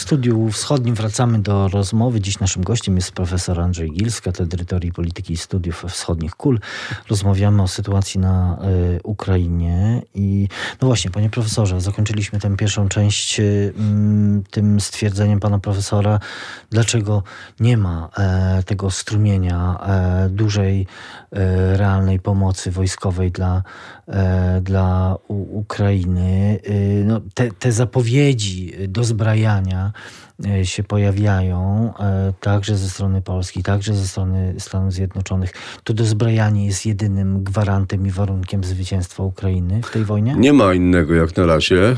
W Studiu Wschodnim wracamy do rozmowy. Dziś naszym gościem jest profesor Andrzej Gil z Katedry Teorii Polityki i Studiów Wschodnich KUL. Rozmawiamy o sytuacji na Ukrainie i no właśnie, panie profesorze, zakończyliśmy tę pierwszą część tym stwierdzeniem pana profesora, dlaczego nie ma tego strumienia dużej, realnej pomocy wojskowej dla Ukrainy. No, te zapowiedzi dozbrajania się pojawiają także ze strony Polski, także ze strony Stanów Zjednoczonych. To dozbrajanie jest jedynym gwarantem i warunkiem zwycięstwa Ukrainy w tej wojnie? Nie ma innego jak na razie,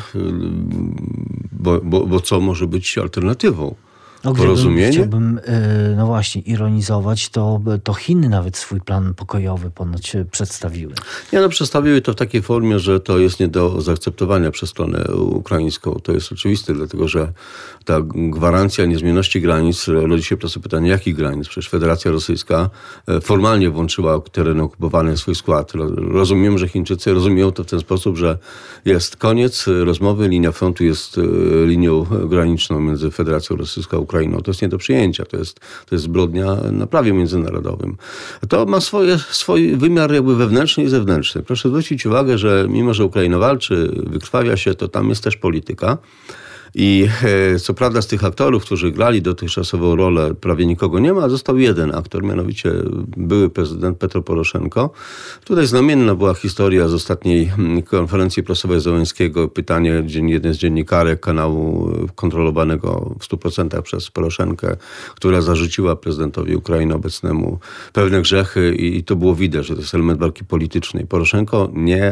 bo co może być alternatywą? Chciałbym, no właśnie, ironizować, to Chiny nawet swój plan pokojowy ponoć przedstawiły. Przedstawiły to w takiej formie, że to jest nie do zaakceptowania przez stronę ukraińską. To jest oczywiste, dlatego że ta gwarancja niezmienności granic, rodzi się po prostu pytanie, jakich granic? Przecież Federacja Rosyjska formalnie włączyła tereny okupowane w swój skład. Rozumiem, że Chińczycy rozumieją to w ten sposób, że jest koniec rozmowy, linia frontu jest linią graniczną między Federacją Rosyjską a Ukrainą. To jest nie do przyjęcia. To jest zbrodnia na prawie międzynarodowym. To ma swój wymiar jakby wewnętrzny i zewnętrzny. Proszę zwrócić uwagę, że mimo, że Ukraina walczy, wykrwawia się, to tam jest też polityka. I co prawda z tych aktorów, którzy grali dotychczasową rolę, prawie nikogo nie ma. Został jeden aktor, mianowicie były prezydent Petro Poroszenko. Tutaj znamienna była historia z ostatniej konferencji prasowej Zełenskiego. Pytanie jednej z dziennikarek kanału kontrolowanego w 100% przez Poroszenkę, która zarzuciła prezydentowi Ukrainy obecnemu pewne grzechy i to było widać, że to jest element walki politycznej. Poroszenko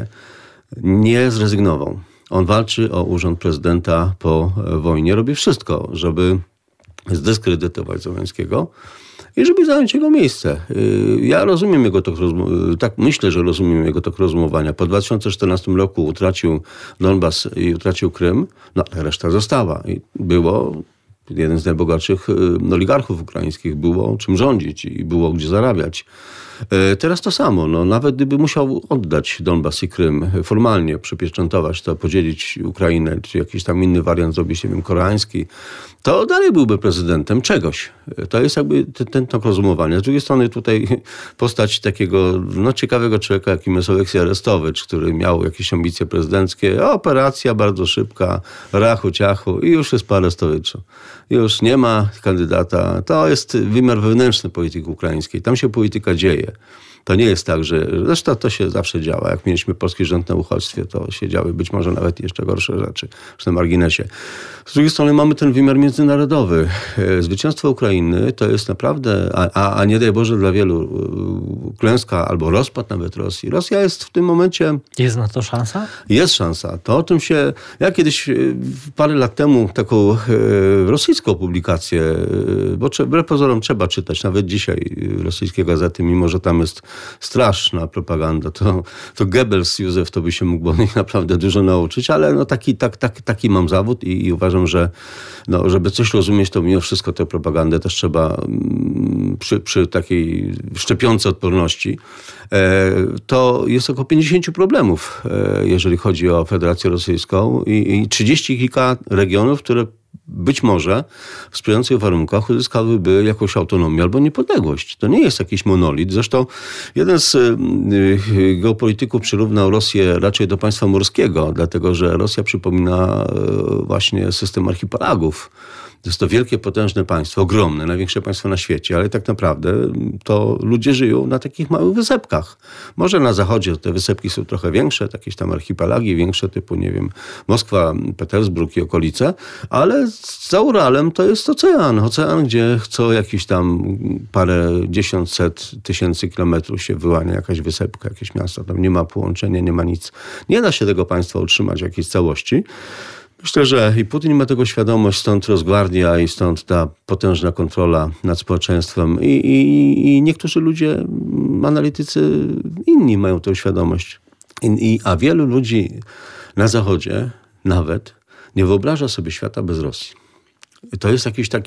nie zrezygnował. On walczy o urząd prezydenta po wojnie. Robi wszystko, żeby zdyskredytować Zełenskiego i żeby zająć jego miejsce. Ja rozumiem jego tok rozumowania. Tak myślę, że rozumiem jego tok rozumowania. Po 2014 roku utracił Donbas i utracił Krym. No, reszta została. I było jeden z najbogatszych oligarchów ukraińskich. Było czym rządzić i było gdzie zarabiać. Teraz to samo. Nawet gdyby musiał oddać Donbas i Krym, formalnie przypieczętować to, podzielić Ukrainę, czy jakiś tam inny wariant zrobić, nie wiem, koreański, to dalej byłby prezydentem czegoś. To jest jakby ten tok rozumowania. Z drugiej strony tutaj postać takiego ciekawego człowieka, jakim jest Oleksij Arestowicz, który miał jakieś ambicje prezydenckie. Operacja bardzo szybka, rachu, ciachu i już jest po Arestowiczu. Już nie ma kandydata. To jest wymiar wewnętrzny polityki ukraińskiej. Tam się polityka dzieje. To nie jest tak, że... Zresztą to się zawsze działa. Jak mieliśmy polski rząd na uchodźstwie, to się działy być może nawet jeszcze gorsze rzeczy. Już na marginesie. Z drugiej strony mamy ten wymiar międzynarodowy. Zwycięstwo Ukrainy to jest naprawdę, a nie daj Boże dla wielu, klęska albo rozpad nawet Rosji. Rosja jest w tym momencie... Jest na to szansa? Jest szansa. To o tym się... Ja kiedyś parę lat temu taką rosyjską publikację, bo wbrew pozorom trzeba czytać, nawet dzisiaj rosyjskie gazety, mimo że tam jest straszna propaganda, to Goebbels, Józef, to by się mógł od nich naprawdę dużo nauczyć, ale taki mam zawód i uważam, że żeby coś rozumieć, to mimo wszystko tę propagandę też trzeba przy takiej szczepiącej odporności. To jest około 50 problemów, jeżeli chodzi o Federację Rosyjską i 30 kilka regionów, które być może w sprzyjających warunkach uzyskałyby jakąś autonomię albo niepodległość. To nie jest jakiś monolit. Zresztą jeden z geopolityków przyrównał Rosję raczej do państwa morskiego, dlatego że Rosja przypomina właśnie system archipelagów. Jest to wielkie, potężne państwo, ogromne, największe państwo na świecie, ale tak naprawdę to ludzie żyją na takich małych wysepkach. Może na zachodzie te wysepki są trochę większe, jakieś tam archipelagi większe, typu, nie wiem, Moskwa, Petersburg i okolice, ale za Uralem to jest ocean. Ocean, gdzie co jakiś tam parę dziesiąt, set tysięcy kilometrów się wyłania jakaś wysepka, jakieś miasto. Tam nie ma połączenia, nie ma nic. Nie da się tego państwa utrzymać w jakiejś całości. Myślę, że i Putin ma tego świadomość, stąd Rosgwardia i stąd ta potężna kontrola nad społeczeństwem. I niektórzy ludzie, analitycy inni mają tę świadomość. A wielu ludzi na Zachodzie nawet nie wyobraża sobie świata bez Rosji. To jest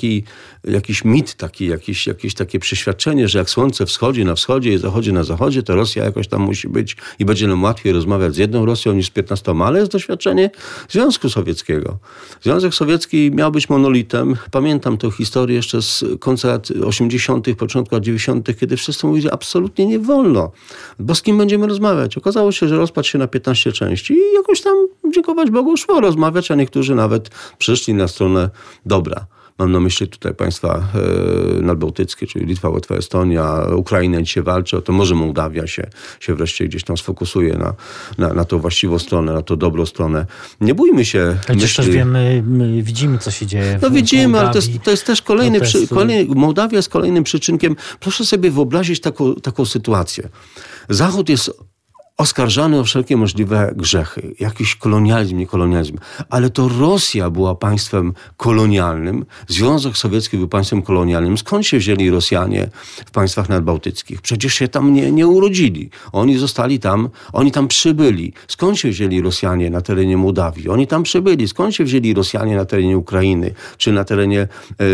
jakiś mit, jakieś takie przeświadczenie, że jak słońce wschodzi na wschodzie i zachodzi na zachodzie, to Rosja jakoś tam musi być i będzie nam łatwiej rozmawiać z jedną Rosją niż z 15, ale jest doświadczenie Związku Sowieckiego. Związek Sowiecki miał być monolitem. Pamiętam tę historię jeszcze z końca lat 80., początku lat 90., kiedy wszyscy mówili, że absolutnie nie wolno. Bo z kim będziemy rozmawiać? Okazało się, że rozpadł się na 15 części i jakoś tam, dziękować Bogu, szło rozmawiać, a niektórzy nawet przyszli na stronę dobra. Mam na myśli tutaj państwa nadbałtyckie, czyli Litwa, Łotwa, Estonia, Ukraina dzisiaj walczy o to, może Mołdawia się wreszcie gdzieś tam sfokusuje na tą właściwą stronę, na tą dobrą stronę. Nie bójmy się. Przecież też widzimy, co się dzieje w widzimy, ale to jest też kolejny Mołdawia jest kolejnym przyczynkiem. Proszę sobie wyobrazić taką sytuację. Zachód jest oskarżany o wszelkie możliwe grzechy. Jakiś kolonializm, nie kolonializm. Ale to Rosja była państwem kolonialnym. Związek Sowiecki był państwem kolonialnym. Skąd się wzięli Rosjanie w państwach nadbałtyckich? Przecież się tam nie urodzili. Oni zostali tam, oni tam przybyli. Skąd się wzięli Rosjanie na terenie Mołdawii? Oni tam przybyli. Skąd się wzięli Rosjanie na terenie Ukrainy? Czy na terenie,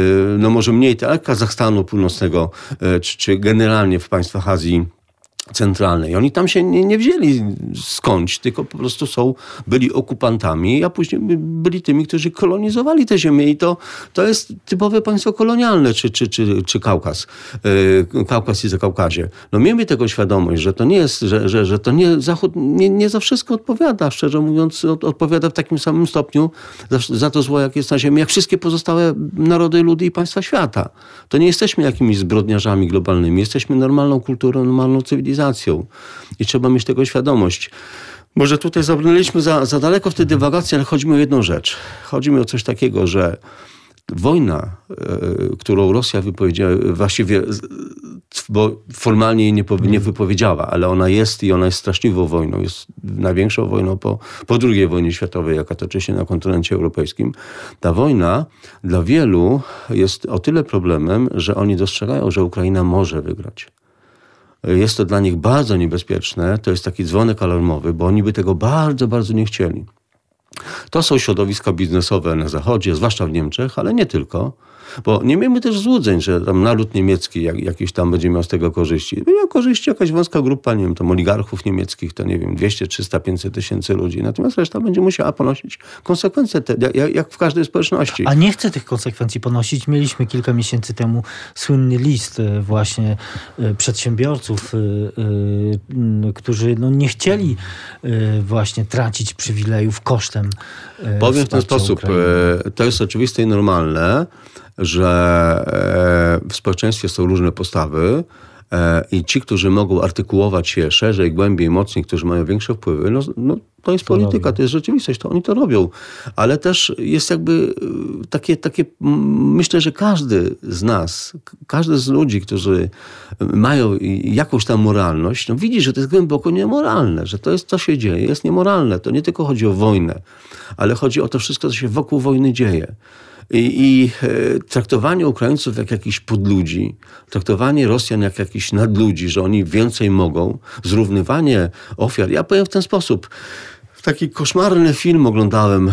no może mniej, ale Kazachstanu Północnego, czy generalnie w państwach Azji Centralnej. Oni tam się nie wzięli skądś, tylko po prostu byli okupantami, a później byli tymi, którzy kolonizowali te ziemię i to jest typowe państwo kolonialne, czy Kaukaz. Kaukaz i Zakaukazie. No miejmy tego świadomość, że to nie jest, że to nie, Zachód nie za wszystko odpowiada, szczerze mówiąc, odpowiada w takim samym stopniu za to zło, jak jest na ziemi, jak wszystkie pozostałe narody, ludy i państwa świata. To nie jesteśmy jakimiś zbrodniarzami globalnymi, jesteśmy normalną kulturą, normalną cywilizacją. I trzeba mieć tego świadomość. Może tutaj zabrnęliśmy za daleko w tej dywagacji, ale chodzi mi o jedną rzecz. Chodzi mi o coś takiego, że wojna, którą Rosja wypowiedziała, właściwie, bo formalnie jej nie wypowiedziała, ale ona jest i ona jest straszliwą wojną. Jest największą wojną po II wojnie światowej, jaka toczy się na kontynencie europejskim. Ta wojna dla wielu jest o tyle problemem, że oni dostrzegają, że Ukraina może wygrać. Jest to dla nich bardzo niebezpieczne. To jest taki dzwonek alarmowy, bo oni by tego bardzo, bardzo nie chcieli. To są środowiska biznesowe na Zachodzie, zwłaszcza w Niemczech, ale nie tylko. Bo nie miejmy też złudzeń, że tam naród niemiecki jakiś tam będzie miał z tego korzyści. Miał korzyści jakaś wąska grupa, nie wiem, tam oligarchów niemieckich, to nie wiem, 200, 300, 500 tysięcy ludzi. Natomiast reszta będzie musiała ponosić konsekwencje, jak w każdej społeczności. A nie chce tych konsekwencji ponosić. Mieliśmy kilka miesięcy temu słynny list właśnie przedsiębiorców, którzy nie chcieli właśnie tracić przywilejów kosztem powiem w ten sposób, to jest oczywiste i normalne, że w społeczeństwie są różne postawy i ci, którzy mogą artykułować się szerzej, głębiej, mocniej, którzy mają większe wpływy, to jest polityka, to jest rzeczywistość, to oni to robią. Ale też jest jakby takie myślę, że każdy z nas, każdy z ludzi, którzy mają jakąś tam moralność, widzi, że to jest głęboko niemoralne, że to jest, co się dzieje, jest niemoralne. To nie tylko chodzi o wojnę, ale chodzi o to wszystko, co się wokół wojny dzieje. I traktowanie Ukraińców jak jakichś podludzi, traktowanie Rosjan jak jakichś nadludzi, że oni więcej mogą, zrównywanie ofiar. Ja powiem w ten sposób. Taki koszmarny film oglądałem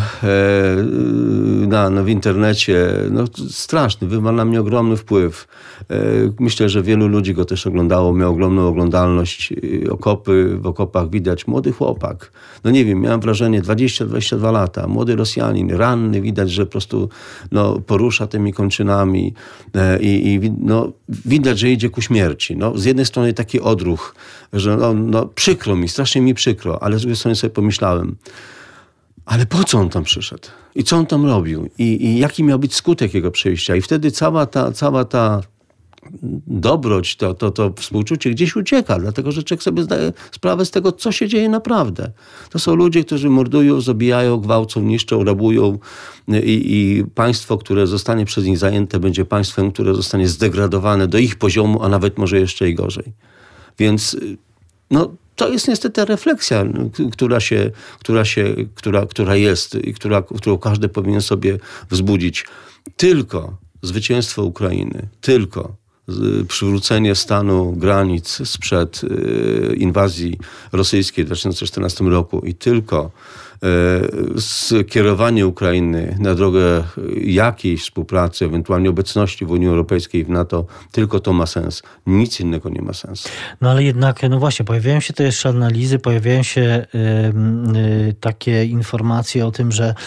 w internecie. Straszny, wywarł na mnie ogromny wpływ. Myślę, że wielu ludzi go też oglądało, miał ogromną oglądalność. W okopach widać młody chłopak. Nie wiem, miałem wrażenie 20-22 lata. Młody Rosjanin, ranny, widać, że po prostu porusza tymi kończynami i widać, że idzie ku śmierci. Z jednej strony taki odruch, że przykro mi, strasznie mi przykro, ale z drugiej strony sobie pomyślałem, ale po co on tam przyszedł? I co on tam robił? I jaki miał być skutek jego przyjścia? I wtedy cała ta dobroć, to współczucie gdzieś ucieka, dlatego że człowiek sobie zdaje sprawę z tego, co się dzieje naprawdę. To są ludzie, którzy mordują, zabijają, gwałcą, niszczą, rabują i państwo, które zostanie przez nich zajęte, będzie państwem, które zostanie zdegradowane do ich poziomu, a nawet może jeszcze i gorzej. Więc to jest niestety refleksja, która jest i którą każdy powinien sobie wzbudzić. Tylko zwycięstwo Ukrainy, tylko przywrócenie stanu granic sprzed inwazji rosyjskiej w 2014 roku i tylko skierowanie Ukrainy na drogę jakiejś współpracy, ewentualnie obecności w Unii Europejskiej, w NATO, tylko to ma sens. Nic innego nie ma sensu. No ale jednak, no właśnie, pojawiają się też analizy, pojawiają się takie informacje o tym, że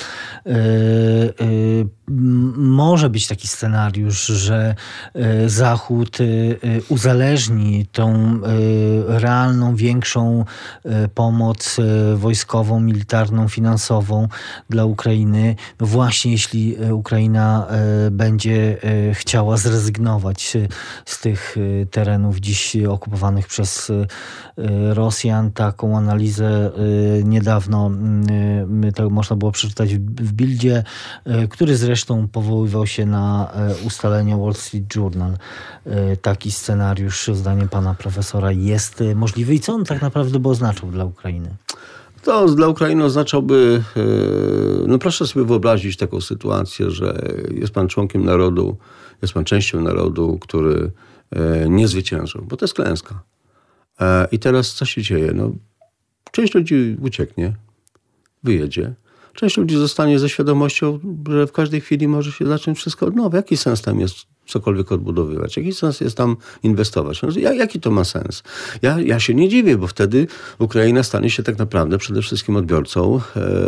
może być taki scenariusz, że Zachód uzależni tą realną, większą pomoc wojskową, militarną, finansową dla Ukrainy. No właśnie, jeśli Ukraina będzie chciała zrezygnować z tych terenów dziś okupowanych przez Rosjan. Taką analizę niedawno to można było przeczytać w Bildzie, który zresztą powoływał się na ustalenia Wall Street Journal. Taki scenariusz, zdaniem pana profesora, jest możliwy. I co on tak naprawdę by oznaczał dla Ukrainy? To dla Ukrainy oznaczałby, no proszę sobie wyobrazić taką sytuację, że jest pan członkiem narodu, jest pan częścią narodu, który nie zwyciężył, bo to jest klęska. I teraz co się dzieje? No, część ludzi ucieknie, wyjedzie. Część ludzi zostanie ze świadomością, że w każdej chwili może się zacząć wszystko od nowa. Jaki sens tam jest cokolwiek odbudowywać? Jaki sens jest tam inwestować? No, jaki to ma sens? Ja się nie dziwię, bo wtedy Ukraina stanie się tak naprawdę przede wszystkim odbiorcą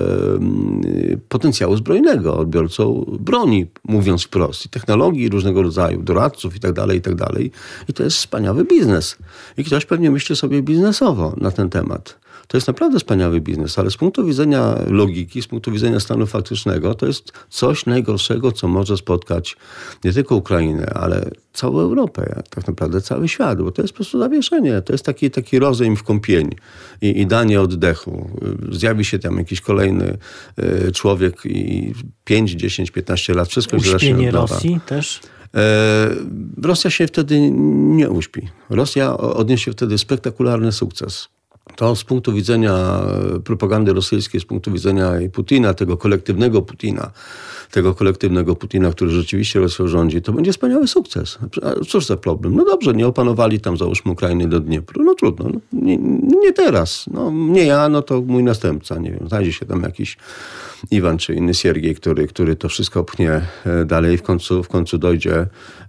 potencjału zbrojnego, odbiorcą broni, mówiąc wprost, i technologii różnego rodzaju, doradców i tak dalej, i tak dalej. I to jest wspaniały biznes. I ktoś pewnie myśli sobie biznesowo na ten temat. To jest naprawdę wspaniały biznes, ale z punktu widzenia logiki, z punktu widzenia stanu faktycznego, to jest coś najgorszego, co może spotkać nie tylko Ukrainę, ale całą Europę, tak naprawdę cały świat, bo to jest po prostu zawieszenie. To jest taki rozejm w kąpieli i danie oddechu. Zjawi się tam jakiś kolejny człowiek i 5, 10, 15 lat wszystko się zacznie od nowa. Rosji też? Rosja się wtedy nie uśpi. Rosja odniesie wtedy spektakularny sukces. To z punktu widzenia propagandy rosyjskiej, z punktu widzenia Putina, tego kolektywnego Putina, który rzeczywiście Rosją rządzi, to będzie wspaniały sukces. A cóż za problem? No dobrze, nie opanowali tam, załóżmy, Ukrainy do Dniepru. No trudno. No, nie teraz. No, nie ja, no to mój następca. Nie wiem, znajdzie się tam jakiś Iwan czy inny Siergiej, który to wszystko pchnie dalej i w końcu dojdzie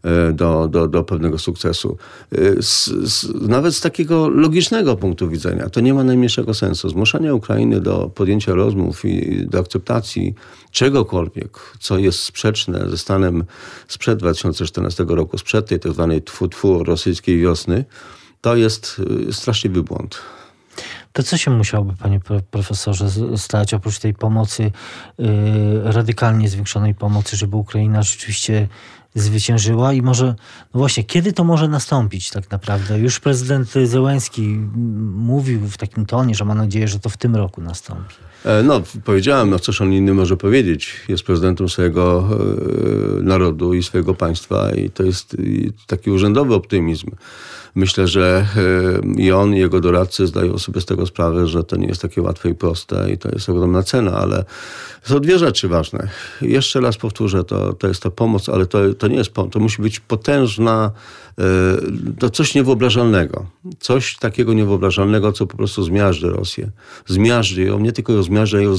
do pewnego sukcesu. Nawet z takiego logicznego punktu widzenia to nie ma najmniejszego sensu. Zmuszanie Ukrainy do podjęcia rozmów i do akceptacji czegokolwiek, co jest sprzeczne ze stanem sprzed 2014 roku, sprzed tej tzw. rosyjskiej wiosny, to jest straszliwy błąd. To co się musiałoby, panie profesorze, stać oprócz tej pomocy, radykalnie zwiększonej pomocy, żeby Ukraina rzeczywiście zwyciężyła? I może, no właśnie, kiedy to może nastąpić tak naprawdę? Już prezydent Zełenski mówił w takim tonie, że ma nadzieję, że to w tym roku nastąpi. No, powiedziałem, no cóż on inny może powiedzieć. Jest prezydentem swojego narodu i swojego państwa i to jest taki urzędowy optymizm. Myślę, że i on, i jego doradcy zdają sobie z tego sprawę, że to nie jest takie łatwe i proste i to jest ogromna cena, ale są dwie rzeczy ważne. Jeszcze raz powtórzę, to jest ta pomoc, ale to nie jest pomoc, to musi być potężna, to coś niewyobrażalnego. Coś takiego niewyobrażalnego, co po prostu zmiażdży Rosję. Zmiażdży ją, nie tylko ją zmiażdży, a ją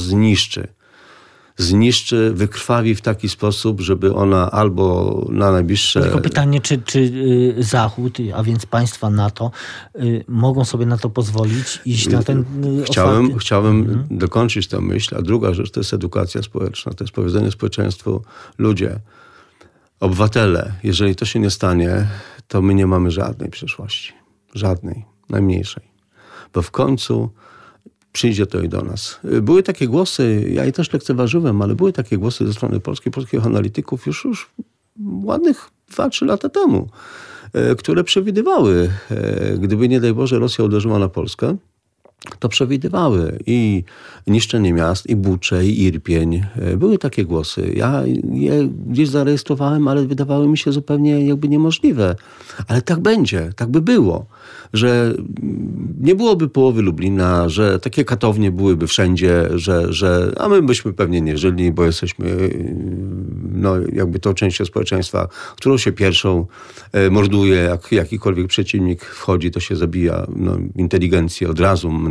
zniszczy, wykrwawi w taki sposób, żeby ona albo na najbliższe... Tylko pytanie, czy Zachód, a więc państwa NATO, mogą sobie na to pozwolić, iść na ten Chciałem dokończyć tę myśl, a druga rzecz to jest edukacja społeczna, to jest powiedzenie społeczeństwu, ludzie, obywatele, jeżeli to się nie stanie, to my nie mamy żadnej przyszłości. Żadnej, najmniejszej. Bo w końcu przyjdzie to i do nas. Były takie głosy, ja je też lekceważyłem, ale były takie głosy ze strony polskich analityków już ładnych 2-3 lata temu, które przewidywały, gdyby nie daj Boże Rosja uderzyła na Polskę, to przewidywały i niszczenie miast, i Bucze, i Irpień. Były takie głosy. Ja je gdzieś zarejestrowałem, ale wydawały mi się zupełnie jakby niemożliwe. Ale tak będzie, tak by było. Że nie byłoby połowy Lublina, że takie katownie byłyby wszędzie, a my byśmy pewnie nie żyli, bo jesteśmy jakby tą częścią społeczeństwa, którą się pierwszą morduje, jak jakikolwiek przeciwnik wchodzi, to się zabija inteligencję od razu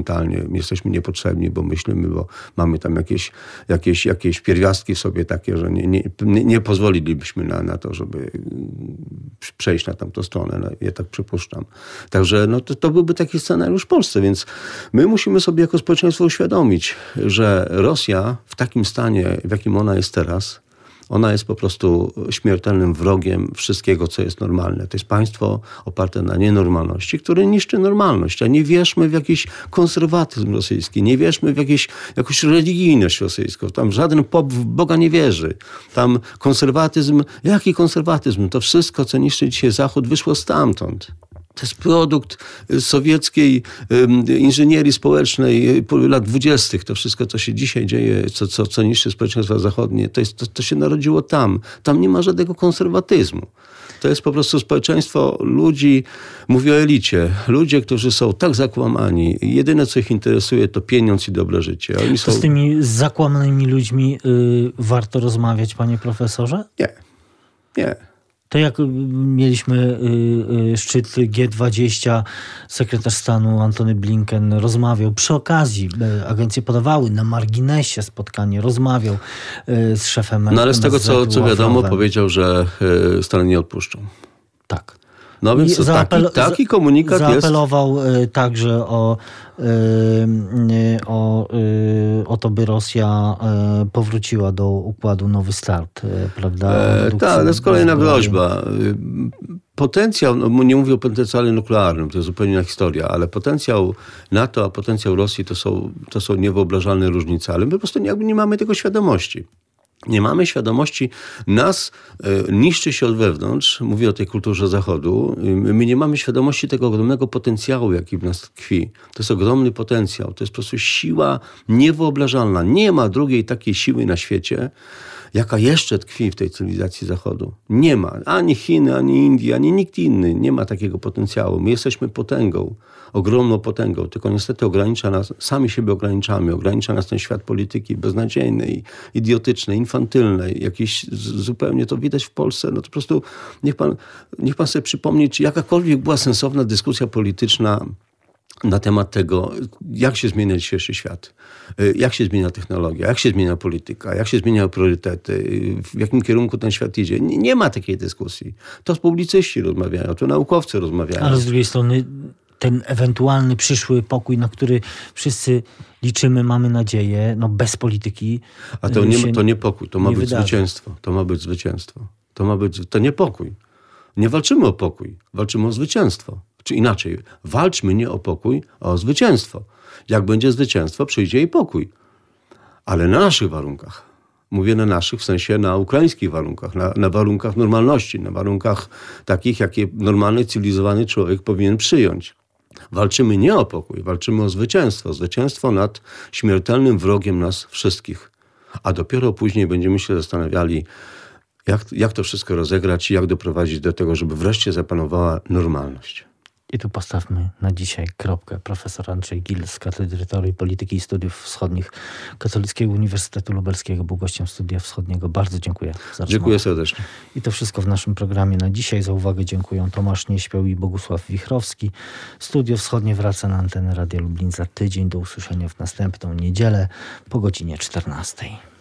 mentalnie jesteśmy niepotrzebni, bo myślimy, bo mamy tam jakieś pierwiastki w sobie takie, że nie pozwolilibyśmy na to, żeby przejść na tamtą stronę. No, ja tak przypuszczam. Także to byłby taki scenariusz w Polsce, więc my musimy sobie jako społeczeństwo uświadomić, że Rosja w takim stanie, w jakim ona jest teraz, ona jest po prostu śmiertelnym wrogiem wszystkiego, co jest normalne. To jest państwo oparte na nienormalności, które niszczy normalność. A nie wierzmy w jakiś konserwatyzm rosyjski, nie wierzmy w jakąś religijność rosyjską. Tam żaden pop w Boga nie wierzy. Tam konserwatyzm, jaki konserwatyzm? To wszystko, co niszczy dzisiaj Zachód, wyszło stamtąd. To jest produkt sowieckiej inżynierii społecznej lat 20. To wszystko, co się dzisiaj dzieje, co niszczy społeczeństwa zachodnie, to się narodziło tam. Tam nie ma żadnego konserwatyzmu. To jest po prostu społeczeństwo ludzi, mówię o elicie, ludzie, którzy są tak zakłamani. Jedyne, co ich interesuje, to pieniądz i dobre życie. Oni to z tymi zakłamanymi ludźmi warto rozmawiać, panie profesorze? Nie. To jak mieliśmy szczyt G20, sekretarz stanu Antony Blinken rozmawiał przy okazji, agencje podawały na marginesie spotkanie, rozmawiał z szefem No ale z tego, co wiadomo, powiedział, że Stany nie odpuszczą. Tak. No więc taki komunikat zaapelował także o to, by Rosja powróciła do układu Nowy Start, prawda? Tak, to jest kolejna groźba. Potencjał, nie mówię o potencjale nuklearnym, to jest zupełnie inna historia, ale potencjał NATO, a potencjał Rosji to są niewyobrażalne różnice, ale my po prostu nie mamy tego świadomości. Nie mamy świadomości, nas niszczy się od wewnątrz, mówię o tej kulturze Zachodu, my nie mamy świadomości tego ogromnego potencjału, jaki w nas tkwi. To jest ogromny potencjał, to jest po prostu siła niewyobrażalna. Nie ma drugiej takiej siły na świecie, jaka jeszcze tkwi w tej cywilizacji Zachodu. Nie ma. Ani Chiny, ani Indii, ani nikt inny nie ma takiego potencjału. My jesteśmy potęgą, ogromną potęgą, tylko niestety ogranicza nas, sami siebie ograniczamy, ogranicza nas ten świat polityki beznadziejnej, idiotycznej, infantylnej, jakiejś zupełnie, to widać w Polsce. No to po prostu niech pan sobie przypomni, czy jakakolwiek była sensowna dyskusja polityczna na temat tego, jak się zmienia dzisiejszy świat, jak się zmienia technologia, jak się zmienia polityka, jak się zmieniają priorytety, w jakim kierunku ten świat idzie. Nie ma takiej dyskusji. To publicyści rozmawiają, to naukowcy rozmawiają. Ale z drugiej strony ten ewentualny przyszły pokój, na który wszyscy liczymy, mamy nadzieję, bez polityki. A to nie pokój, to ma być zwycięstwo. To ma być zwycięstwo. To nie pokój. Nie walczymy o pokój, walczymy o zwycięstwo. Czy inaczej, walczmy nie o pokój, a o zwycięstwo. Jak będzie zwycięstwo, przyjdzie i pokój. Ale na naszych warunkach. Mówię na naszych, w sensie na ukraińskich warunkach, na warunkach normalności, na warunkach takich, jakie normalny, cywilizowany człowiek powinien przyjąć. Walczymy nie o pokój, walczymy o zwycięstwo. Zwycięstwo nad śmiertelnym wrogiem nas wszystkich. A dopiero później będziemy się zastanawiali, jak to wszystko rozegrać i jak doprowadzić do tego, żeby wreszcie zapanowała normalność. I tu postawmy na dzisiaj kropkę. Profesor Andrzej Gil z Katedry Teorii Polityki i Studiów Wschodnich Katolickiego Uniwersytetu Lubelskiego był gościem Studia Wschodniego. Bardzo dziękuję za rozmowę. Dziękuję serdecznie. I to wszystko w naszym programie na dzisiaj. Za uwagę dziękuję Tomasz Nieśpiał i Bogusław Wichrowski. Studio Wschodnie wraca na antenę Radia Lublin za tydzień. Do usłyszenia w następną niedzielę po godzinie 14.